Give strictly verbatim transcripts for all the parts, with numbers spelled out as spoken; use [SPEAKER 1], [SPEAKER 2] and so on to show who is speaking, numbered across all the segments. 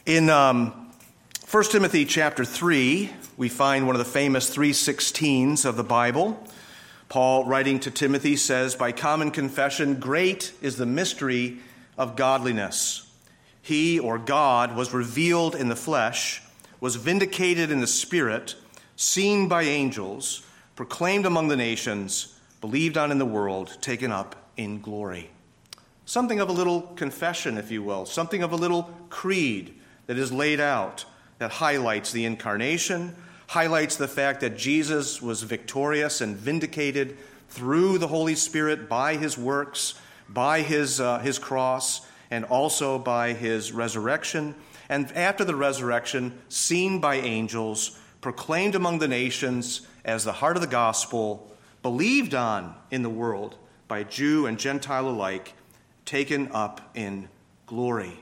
[SPEAKER 1] In um, First Timothy chapter three, we find one of the famous three sixteens of the Bible. Paul, writing to Timothy, says, "By common confession, great is the mystery of godliness. He, or God, was revealed in the flesh, was vindicated in the spirit, seen by angels, proclaimed among the nations, believed on in the world, taken up in glory." Something of a little confession, if you will, something of a little creed that is laid out that highlights the incarnation, highlights the fact that Jesus was victorious and vindicated through the Holy Spirit by his works, by his, uh, his cross, and also by his resurrection. And after the resurrection, seen by angels, proclaimed among the nations as the heart of the gospel, believed on in the world by Jew and Gentile alike, taken up in glory.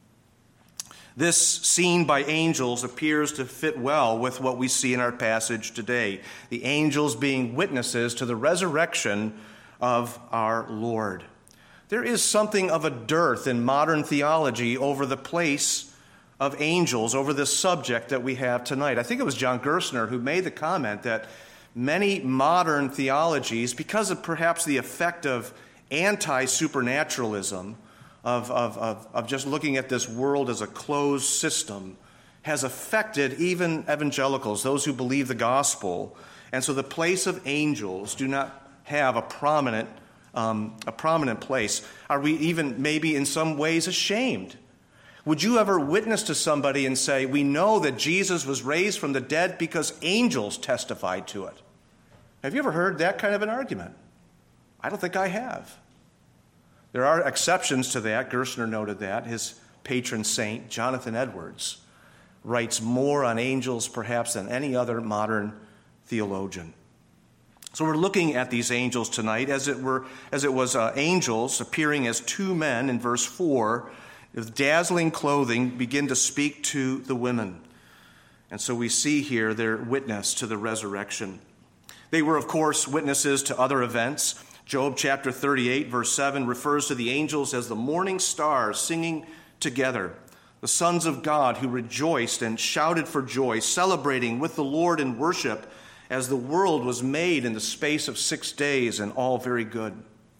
[SPEAKER 1] This seen by angels appears to fit well with what we see in our passage today, the angels being witnesses to the resurrection of our Lord. There is something of a dearth in modern theology over the place of angels, over this subject that we have tonight. I think it was John Gerstner who made the comment that many modern theologies, because of perhaps the effect of anti-supernaturalism, Of, of, of, of just looking at this world as a closed system, has affected even evangelicals, those who believe the gospel. And so the place of angels do not have a prominent, um, a prominent place. Are we even maybe in some ways ashamed? Would you ever witness to somebody and say, "We know that Jesus was raised from the dead because angels testified to it"? Have you ever heard that kind of an argument? I don't think I have. There are exceptions to that. Gerstner noted that. His patron saint, Jonathan Edwards, writes more on angels perhaps than any other modern theologian. So we're looking at these angels tonight as it were, as it was uh, angels appearing as two men in verse four, with dazzling clothing, begin to speak to the women. And so we see here their witness to the resurrection. They were, of course, witnesses to other events. Job chapter thirty-eight, verse seven, refers to the angels as the morning stars singing together, the sons of God who rejoiced and shouted for joy, celebrating with the Lord in worship as the world was made in the space of six days and all very good.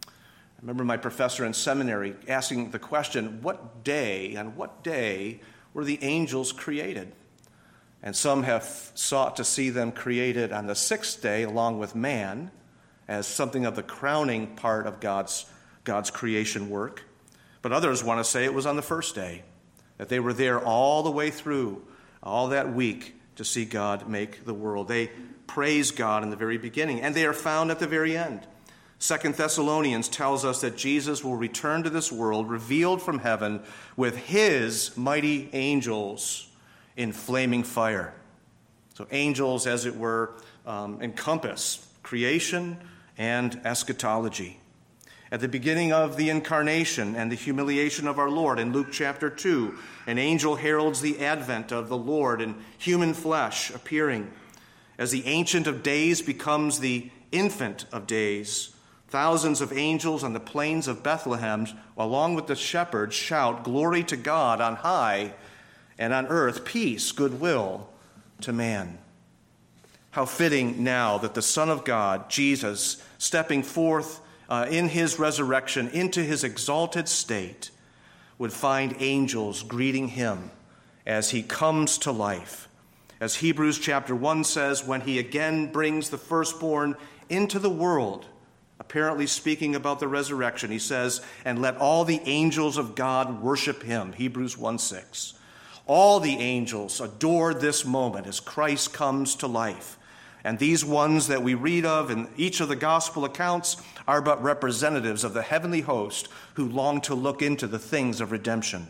[SPEAKER 1] I remember my professor in seminary asking the question, what day, on what day were the angels created? And some have sought to see them created on the sixth day along with man, as something of the crowning part of God's, God's creation work. But others want to say it was on the first day, that they were there all the way through, all that week, to see God make the world. They praise God in the very beginning, and they are found at the very end. Second Thessalonians tells us that Jesus will return to this world, revealed from heaven, with his mighty angels in flaming fire. So angels, as it were, um, encompass creation and eschatology. At the beginning of the incarnation and the humiliation of our Lord in Luke chapter two, an angel heralds the advent of the Lord in human flesh appearing. As the Ancient of Days becomes the Infant of Days, thousands of angels on the plains of Bethlehem, along with the shepherds, shout, "Glory to God on high, and on earth peace, goodwill to man." How fitting now that the Son of God, Jesus, stepping forth uh, in his resurrection into his exalted state, would find angels greeting him as he comes to life. As Hebrews chapter one says, when he again brings the firstborn into the world, apparently speaking about the resurrection, he says, "And let all the angels of God worship him," Hebrews one six. All the angels adore this moment as Christ comes to life. And these ones that we read of in each of the gospel accounts are but representatives of the heavenly host who long to look into the things of redemption.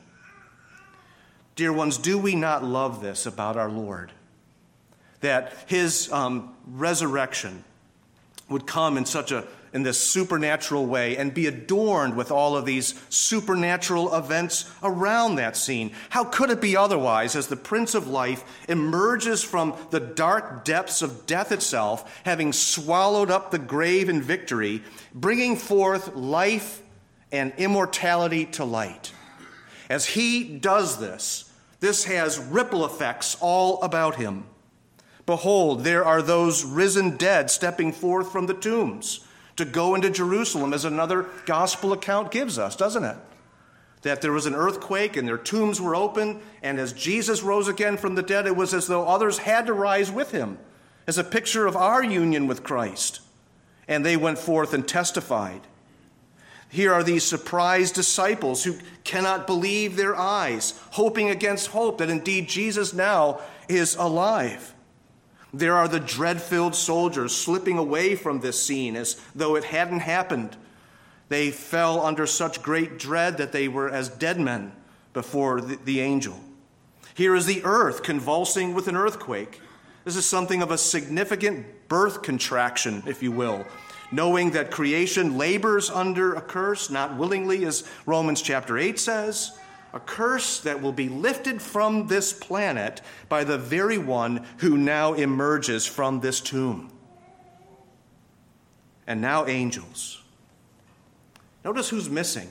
[SPEAKER 1] Dear ones, do we not love this about our Lord? That his um, resurrection would come in such a in this supernatural way and be adorned with all of these supernatural events around that scene. How could it be otherwise as the Prince of Life emerges from the dark depths of death itself, having swallowed up the grave in victory, bringing forth life and immortality to light? As he does this, This has ripple effects all about him. Behold, there are those risen dead stepping forth from the tombs to go into Jerusalem, as another gospel account gives us, doesn't it? That there was an earthquake and their tombs were open, and as Jesus rose again from the dead, it was as though others had to rise with him, as a picture of our union with Christ. And they went forth and testified. Here are these surprised disciples who cannot believe their eyes, hoping against hope that indeed Jesus now is alive. There are the dread-filled soldiers slipping away from this scene as though it hadn't happened. They fell under such great dread that they were as dead men before the, the angel. Here is the earth convulsing with an earthquake. This is something of a significant birth contraction, if you will, knowing that creation labors under a curse, not willingly, as Romans chapter eight says, a curse that will be lifted from this planet by the very one who now emerges from this tomb. And now angels. Notice who's missing.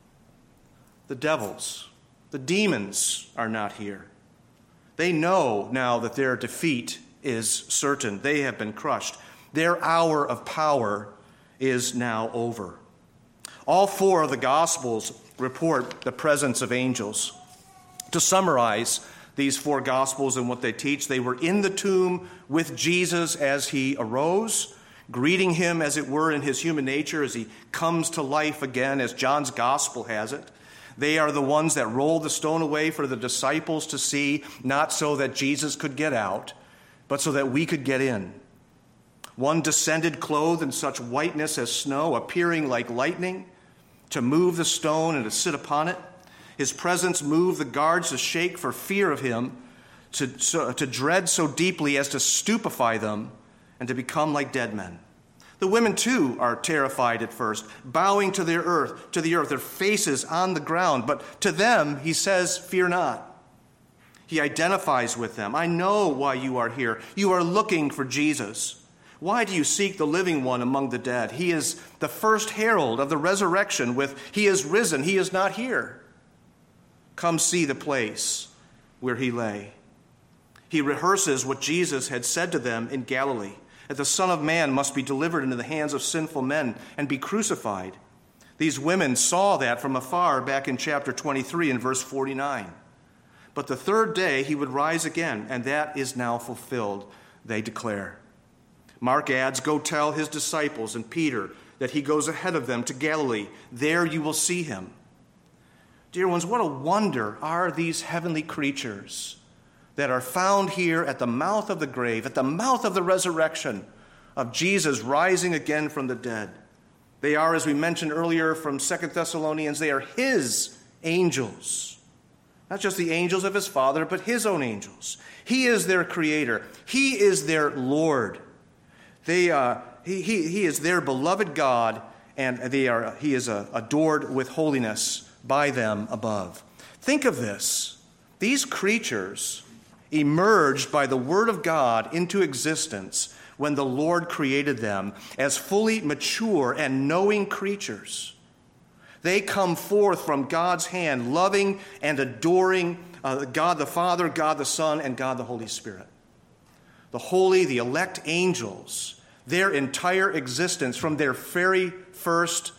[SPEAKER 1] The devils. The demons are not here. They know now that their defeat is certain. They have been crushed. Their hour of power is now over. All four of the Gospels report the presence of angels. To summarize these four Gospels and what they teach, they were in the tomb with Jesus as he arose, greeting him, as it were, in his human nature as he comes to life again, as John's Gospel has it. They are the ones that rolled the stone away for the disciples to see, not so that Jesus could get out, but so that we could get in. One descended clothed in such whiteness as snow, appearing like lightning, to move the stone and to sit upon it. His presence moved the guards to shake for fear of him, to, so, to dread so deeply as to stupefy them and to become like dead men. The women, too, are terrified at first, bowing to their earth, to the earth, their faces on the ground. But to them, he says, fear not. He identifies with them. I know why you are here. You are looking for Jesus. Why do you seek the living one among the dead? He is the first herald of the resurrection with, he is risen, he is not here. Come see the place where he lay. He rehearses what Jesus had said to them in Galilee, that the Son of Man must be delivered into the hands of sinful men and be crucified. These women saw that from afar back in chapter twenty-three and verse forty-nine. But the third day he would rise again, and that is now fulfilled, they declare. Mark adds, go tell his disciples and Peter that he goes ahead of them to Galilee. There you will see him. Dear ones, what a wonder are these heavenly creatures that are found here at the mouth of the grave, at the mouth of the resurrection of Jesus rising again from the dead. They are, as we mentioned earlier from Second Thessalonians, they are his angels. Not just the angels of his Father, but his own angels. He is their creator. He is their Lord. They, uh, he, he, he is their beloved God, and they are, he is uh, adored with holiness by them above. Think of this. These creatures emerged by the word of God into existence when the Lord created them as fully mature and knowing creatures. They come forth from God's hand, loving and adoring uh, God the Father, God the Son, and God the Holy Spirit. The holy, the elect angels, their entire existence from their very first,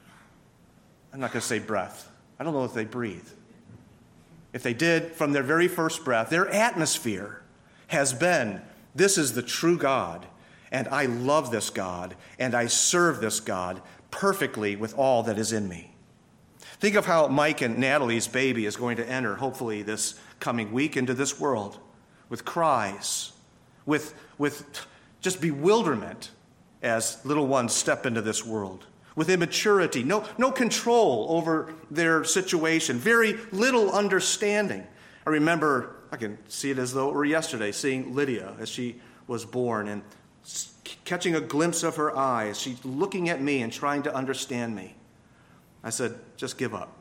[SPEAKER 1] I'm not going to say breath. I don't know if they breathe. If they did, from their very first breath, their atmosphere has been, this is the true God, and I love this God, and I serve this God perfectly with all that is in me. Think of how Mike and Natalie's baby is going to enter, hopefully this coming week, into this world with cries, with, with just bewilderment as little ones step into this world, with immaturity, no, no control over their situation, very little understanding. I remember, I can see it as though it were yesterday, seeing Lydia as she was born and catching a glimpse of her eyes. She's looking at me and trying to understand me. I said, just give up.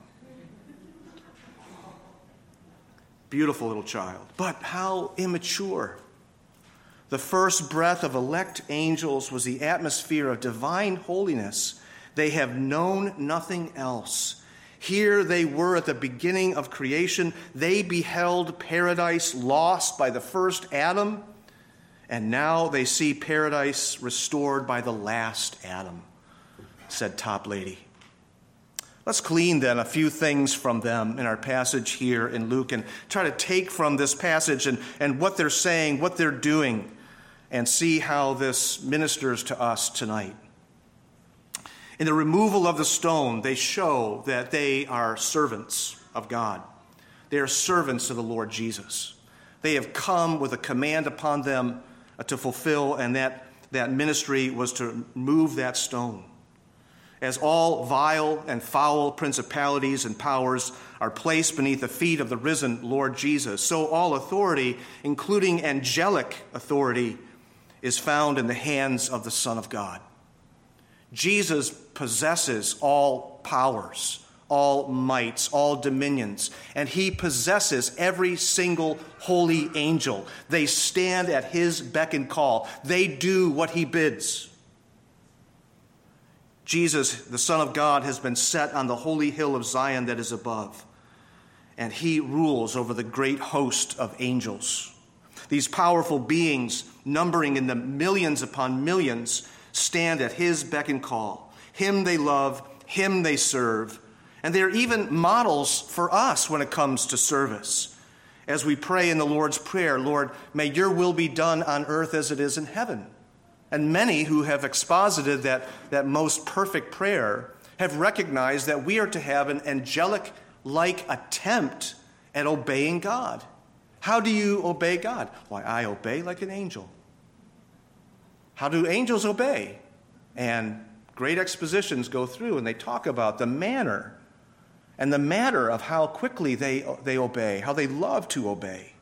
[SPEAKER 1] Beautiful little child, but how immature. The first breath of elect angels was the atmosphere of divine holiness. They have known nothing else. Here they were at the beginning of creation. They beheld paradise lost by the first Adam, and now they see paradise restored by the last Adam, said Toplady. Let's glean then a few things from them in our passage here in Luke and try to take from this passage and, and what they're saying, what they're doing, and see how this ministers to us tonight. In the removal of the stone, they show that they are servants of God. They are servants of the Lord Jesus. They have come with a command upon them to fulfill, and that, that ministry was to move that stone. As all vile and foul principalities and powers are placed beneath the feet of the risen Lord Jesus, so all authority, including angelic authority, is found in the hands of the Son of God. Jesus possesses all powers, all mights, all dominions, and he possesses every single holy angel. They stand at his beck and call. They do what he bids. Jesus, the Son of God, has been set on the holy hill of Zion that is above, and he rules over the great host of angels. These powerful beings, numbering in the millions upon millions, stand at his beck and call. Him they love, him they serve, and they're even models for us when it comes to service. As we pray in the Lord's Prayer, Lord, may your will be done on earth as it is in heaven. And many who have exposited that, that most perfect prayer have recognized that we are to have an angelic-like attempt at obeying God. How do you obey God? Why, I obey like an angel. How do angels obey? And great expositions go through, and they talk about the manner and the matter of how quickly they, they obey, how they love to obey.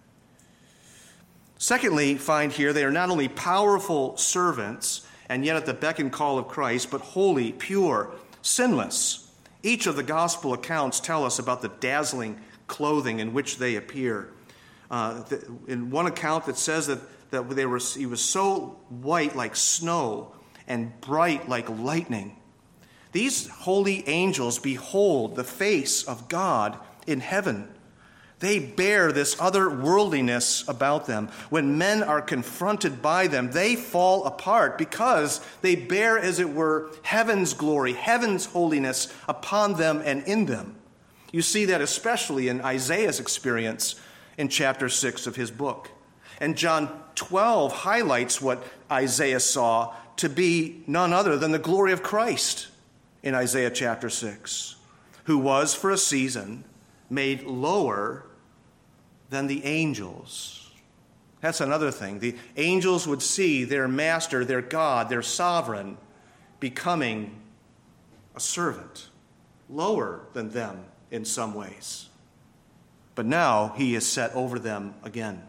[SPEAKER 1] Secondly, find here they are not only powerful servants, and yet at the beck and call of Christ, but holy, pure, sinless. Each of the gospel accounts tell us about the dazzling clothing in which they appear. Uh, in one account that says that, that they were, he was so white like snow and bright like lightning. These holy angels behold the face of God in heaven. They bear this otherworldliness about them. When men are confronted by them, they fall apart because they bear, as it were, heaven's glory, heaven's holiness upon them and in them. You see that especially in Isaiah's experience in chapter six of his book. And John twelve highlights what Isaiah saw to be none other than the glory of Christ in Isaiah chapter six, who was for a season made lower than the angels. That's another thing. The angels would see their master, their God, their sovereign, becoming a servant, lower than them in some ways. But now he is set over them again.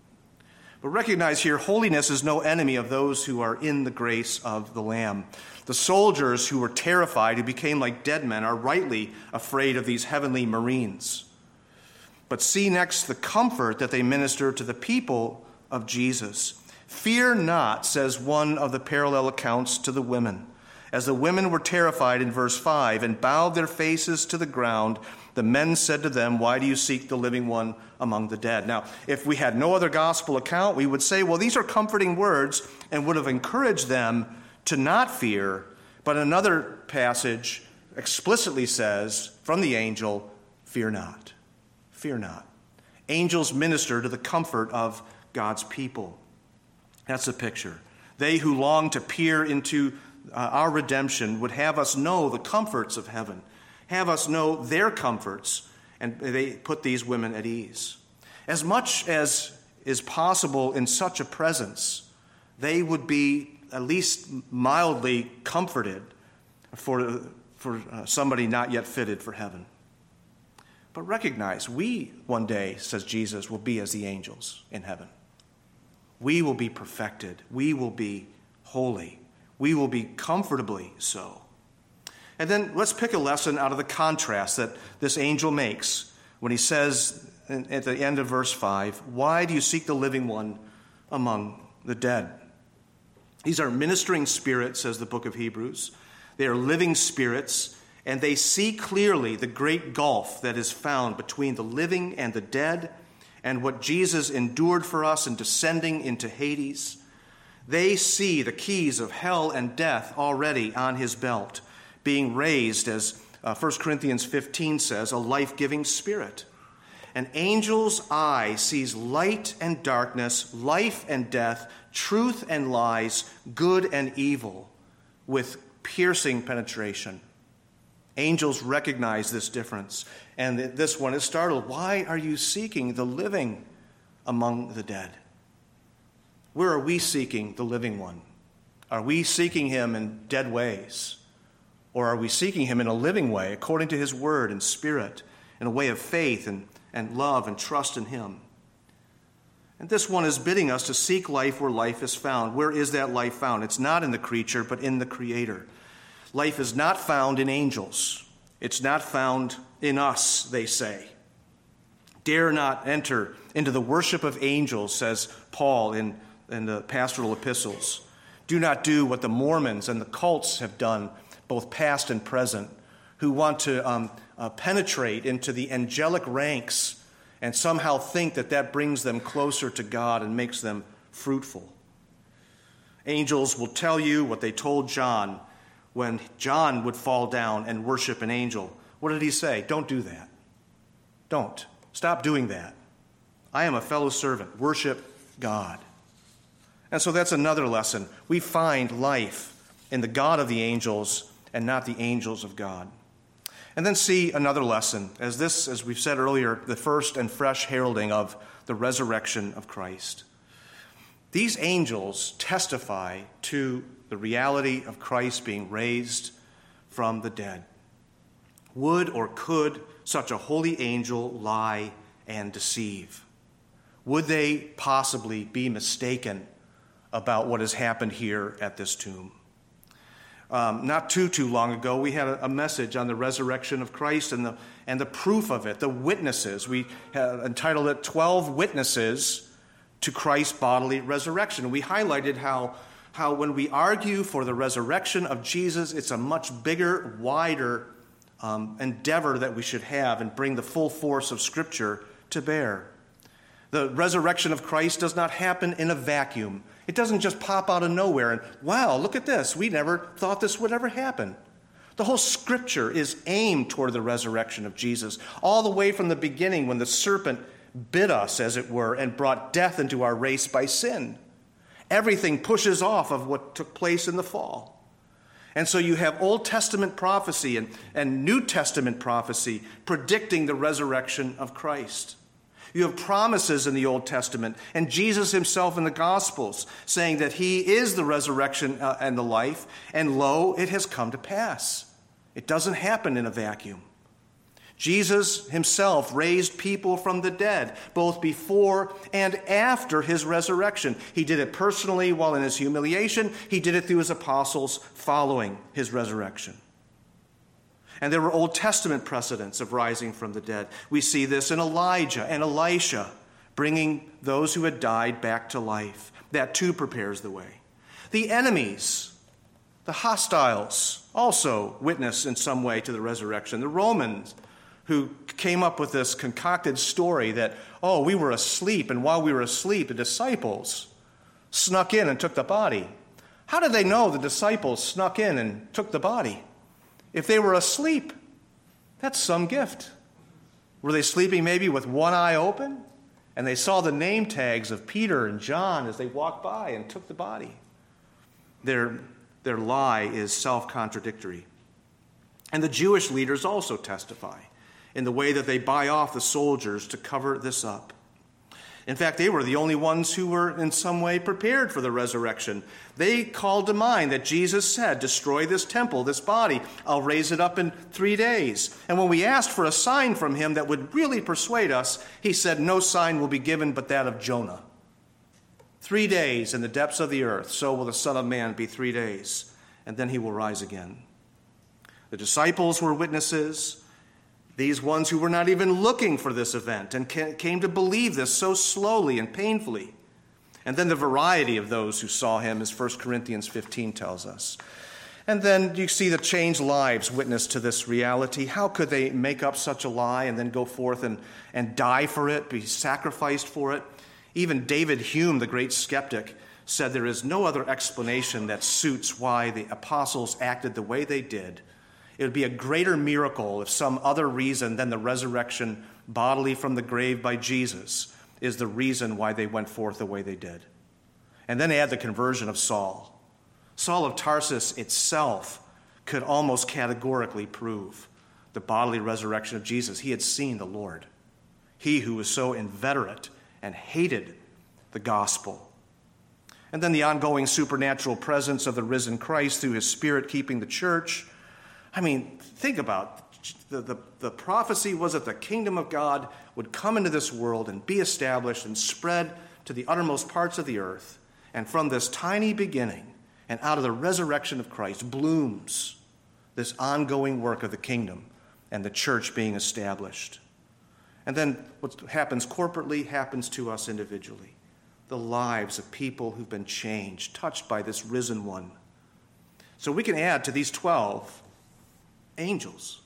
[SPEAKER 1] But recognize here, holiness is no enemy of those who are in the grace of the Lamb. The soldiers who were terrified, who became like dead men, are rightly afraid of these heavenly marines. But see next the comfort that they minister to the people of Jesus. Fear not, says one of the parallel accounts to the women. As the women were terrified in verse five and bowed their faces to the ground, the men said to them, why do you seek the living one among the dead? Now, if we had no other gospel account, we would say, well, these are comforting words and would have encouraged them to not fear. But another passage explicitly says from the angel, fear not. Fear not. Angels minister to the comfort of God's people. That's a picture. They who long to peer into uh, our redemption would have us know the comforts of heaven, have us know their comforts, and they put these women at ease. As much as is possible in such a presence, they would be at least mildly comforted for, for uh, somebody not yet fitted for heaven. But recognize, we one day, says Jesus, will be as the angels in heaven. We will be perfected. We will be holy. We will be comfortably so. And then let's pick a lesson out of the contrast that this angel makes when he says at the end of verse five, why do you seek the living one among the dead? These are ministering spirits, says the book of Hebrews. They are living spirits. and they see clearly the great gulf that is found between the living and the dead, and what Jesus endured for us in descending into Hades. They see the keys of hell and death already on his belt, being raised, as uh, First Corinthians fifteen says, a life-giving spirit. An angel's eye sees light and darkness, life and death, truth and lies, good and evil, with piercing penetration. Angels recognize this difference, and this one is startled. Why are you seeking the living among the dead? Where are we seeking the living one? Are we seeking him in dead ways? Or are we seeking him in a living way, according to his word and spirit, in a way of faith and, and love and trust in him? And this one is bidding us to seek life where life is found. Where is that life found? It's not in the creature, but in the Creator. Life is not found in angels. It's not found in us, they say. Dare not enter into the worship of angels, says Paul in, in the pastoral epistles. Do not do what the Mormons and the cults have done, both past and present, who want to um, uh, penetrate into the angelic ranks and somehow think that that brings them closer to God and makes them fruitful. Angels will tell you what they told John when John would fall down and worship an angel. What did he say? Don't do that. Don't. Stop doing that. I am a fellow servant. Worship God. And so that's another lesson. We find life in the God of the angels and not the angels of God. And then see another lesson, as this, as we've said earlier, the first and fresh heralding of the resurrection of Christ. These angels testify to the reality of Christ being raised from the dead. Would or could such a holy angel lie and deceive? Would they possibly be mistaken about what has happened here at this tomb? Um, not too, too long ago, we had a, a message on the resurrection of Christ and the, and the proof of it, the witnesses. We had entitled it twelve Witnesses to Christ's Bodily Resurrection. We highlighted how, how when we argue for the resurrection of Jesus, it's a much bigger, wider um, endeavor that we should have and bring the full force of Scripture to bear. The resurrection of Christ does not happen in a vacuum. It doesn't just pop out of nowhere and, wow, look at this. We never thought this would ever happen. The whole Scripture is aimed toward the resurrection of Jesus, all the way from the beginning when the serpent bit us, as it were, and brought death into our race by sin. Everything pushes off of what took place in the fall. And so you have Old Testament prophecy and, and New Testament prophecy predicting the resurrection of Christ. You have promises in the Old Testament and Jesus himself in the Gospels saying that he is the resurrection uh, and the life, and lo, it has come to pass. It doesn't happen in a vacuum. Jesus himself raised people from the dead, both before and after his resurrection. He did it personally while in his humiliation. He did it through his apostles following his resurrection. And there were Old Testament precedents of rising from the dead. We see this in Elijah and Elisha, bringing those who had died back to life. That too prepares the way. The enemies, the hostiles, also witness in some way to the resurrection. The Romans, who came up with this concocted story that, oh, we were asleep, and while we were asleep, the disciples snuck in and took the body. How did they know the disciples snuck in and took the body? If they were asleep, that's some gift. Were they sleeping maybe with one eye open? And they saw the name tags of Peter and John as they walked by and took the body. Their, their lie is self-contradictory. And the Jewish leaders also testify in the way that they buy off the soldiers to cover this up. In fact, they were the only ones who were in some way prepared for the resurrection. They called to mind that Jesus said, destroy this temple, this body. I'll raise it up in three days. And when we asked for a sign from him that would really persuade us, he said, no sign will be given but that of Jonah. Three days in the depths of the earth, so will the Son of Man be three days, and then he will rise again. The disciples were witnesses. These ones who were not even looking for this event and came to believe this so slowly and painfully. And then the variety of those who saw him, as First Corinthians fifteen tells us. And then you see the changed lives witness to this reality. How could they make up such a lie and then go forth and, and die for it, be sacrificed for it? Even David Hume, the great skeptic, said there is no other explanation that suits why the apostles acted the way they did. It would be a greater miracle if some other reason than the resurrection bodily from the grave by Jesus is the reason why they went forth the way they did. And then add the conversion of Saul. Saul of Tarsus itself could almost categorically prove the bodily resurrection of Jesus. He had seen the Lord. He who was so inveterate and hated the gospel. And then the ongoing supernatural presence of the risen Christ through his Spirit keeping the church. I mean, think about the, the, the prophecy was that the kingdom of God would come into this world and be established and spread to the uttermost parts of the earth. And from this tiny beginning and out of the resurrection of Christ blooms this ongoing work of the kingdom and the church being established. And then what happens corporately happens to us individually. The lives of people who've been changed, touched by this risen one. So we can add to these twelve angels.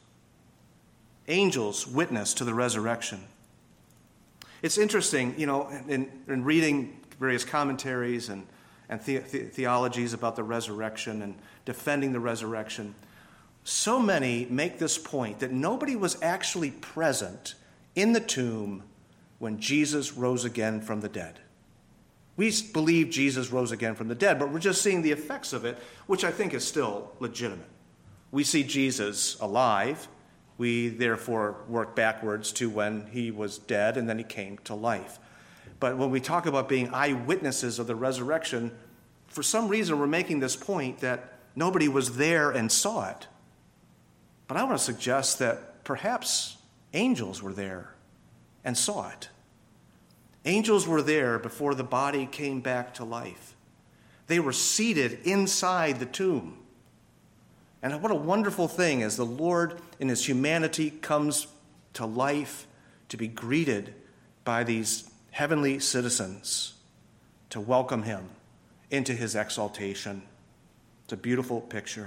[SPEAKER 1] Angels witness to the resurrection. It's interesting, you know, in, in reading various commentaries and, and the, the, theologies about the resurrection and defending the resurrection, so many make this point that nobody was actually present in the tomb when Jesus rose again from the dead. We believe Jesus rose again from the dead, but we're just seeing the effects of it, which I think is still legitimate. We see Jesus alive. We therefore work backwards to when he was dead and then he came to life. But when we talk about being eyewitnesses of the resurrection, for some reason we're making this point that nobody was there and saw it. But I want to suggest that perhaps angels were there and saw it. Angels were there before the body came back to life. They were seated inside the tomb. And what a wonderful thing as the Lord in his humanity comes to life to be greeted by these heavenly citizens to welcome him into his exaltation. It's a beautiful picture.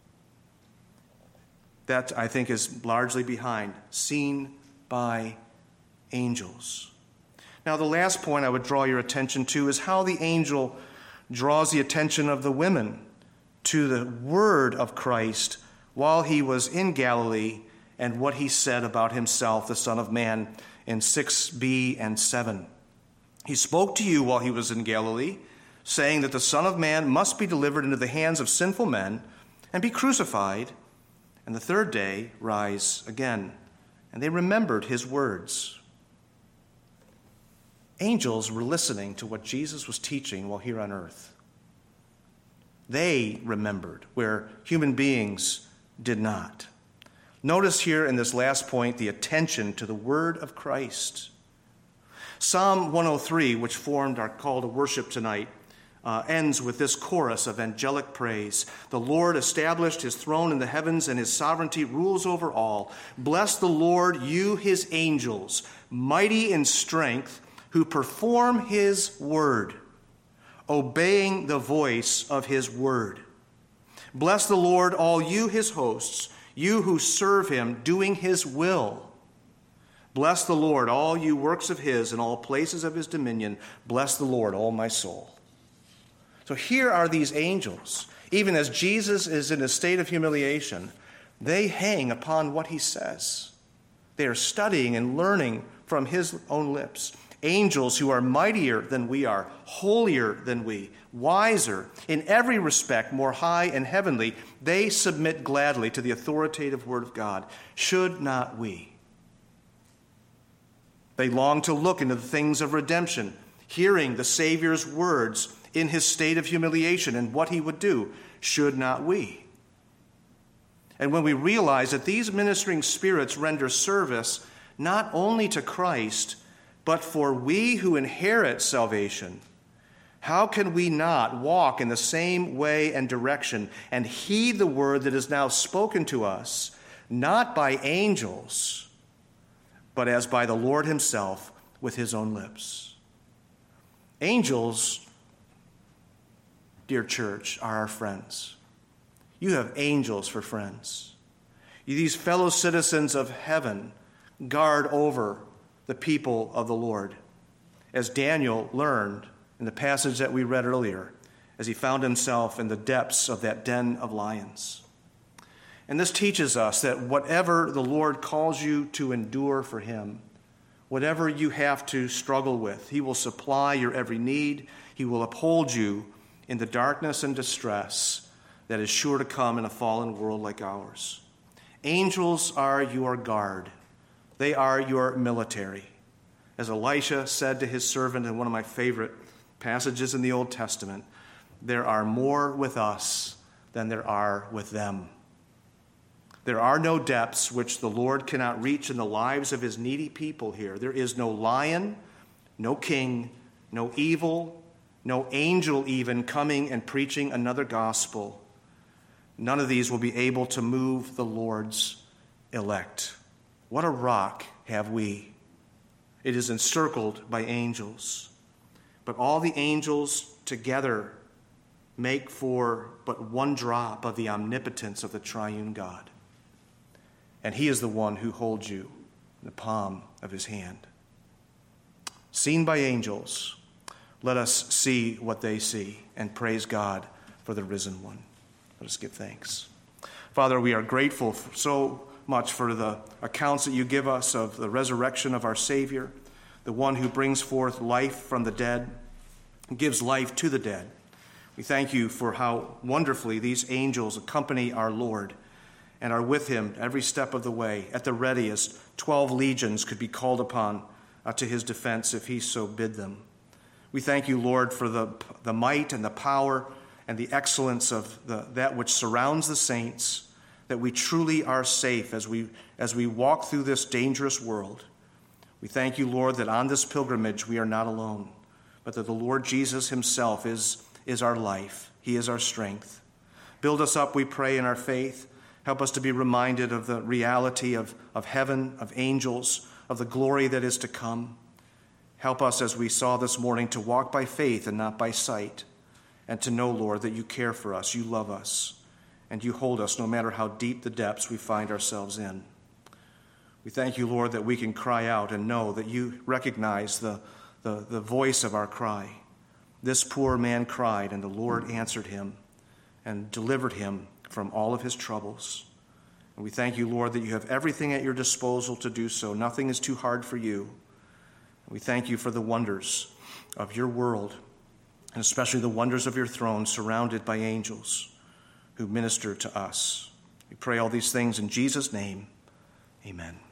[SPEAKER 1] That, I think, is largely behind, seen by angels. Now, the last point I would draw your attention to is how the angel draws the attention of the women to the word of Christ while he was in Galilee and what he said about himself, the Son of Man, in six b and seven. He spoke to you while he was in Galilee, saying that the Son of Man must be delivered into the hands of sinful men and be crucified, and the third day rise again. And they remembered his words. Angels were listening to what Jesus was teaching while here on earth. They remembered where human beings did not. Notice here in this last point the attention to the word of Christ. Psalm one oh three, which formed our call to worship tonight, uh, ends with this chorus of angelic praise. The Lord established his throne in the heavens, and his sovereignty rules over all. Bless the Lord, you his angels, mighty in strength, who perform his word, obeying the voice of his word. Bless the Lord, all you his hosts, you who serve him, doing his will. Bless the Lord, all you works of his and all places of his dominion. Bless the Lord, all my soul. So here are these angels. Even as Jesus is in a state of humiliation, they hang upon what he says. They are studying and learning from his own lips. Angels who are mightier than we are, holier than we, wiser, in every respect more high and heavenly, they submit gladly to the authoritative word of God. Should not we? They long to look into the things of redemption, hearing the Savior's words in his state of humiliation and what he would do. Should not we? And when we realize that these ministering spirits render service not only to Christ, but for we who inherit salvation, how can we not walk in the same way and direction and heed the word that is now spoken to us, not by angels, but as by the Lord himself with his own lips? Angels, dear church, are our friends. You have angels for friends. These fellow citizens of heaven guard over the people of the Lord, as Daniel learned in the passage that we read earlier, as he found himself in the depths of that den of lions. And this teaches us that whatever the Lord calls you to endure for him, whatever you have to struggle with, he will supply your every need. He will uphold you in the darkness and distress that is sure to come in a fallen world like ours. Angels are your guard. They are your military. As Elisha said to his servant in one of my favorite passages in the Old Testament, there are more with us than there are with them. There are no depths which the Lord cannot reach in the lives of his needy people here. There is no lion, no king, no evil, no angel even coming and preaching another gospel. None of these will be able to move the Lord's elect. What a rock have we. It is encircled by angels. But all the angels together make for but one drop of the omnipotence of the triune God. And he is the one who holds you in the palm of his hand. Seen by angels, let us see what they see and praise God for the risen one. Let us give thanks. Father, we are grateful so much for the accounts that you give us of the resurrection of our Savior, the one who brings forth life from the dead, gives life to the dead. We thank you for how wonderfully these angels accompany our Lord and are with him every step of the way, at the ready as twelve legions could be called upon uh, to his defense if he so bid them. We thank you, Lord, for the, the might and the power and the excellence of the, that which surrounds the saints, that we truly are safe as we, as we walk through this dangerous world. We thank you, Lord, that on this pilgrimage we are not alone, but that the Lord Jesus himself is, is our life. He is our strength. Build us up, we pray, in our faith. Help us to be reminded of the reality of, of heaven, of angels, of the glory that is to come. Help us, as we saw this morning, to walk by faith and not by sight, and to know, Lord, that you care for us, you love us, and you hold us no matter how deep the depths we find ourselves in. We thank you, Lord, that we can cry out and know that you recognize the, the, the voice of our cry. This poor man cried, and the Lord answered him and delivered him from all of his troubles. And we thank you, Lord, that you have everything at your disposal to do so. Nothing is too hard for you. And we thank you for the wonders of your world, and especially the wonders of your throne surrounded by angels who minister to us. We pray all these things in Jesus' name. Amen.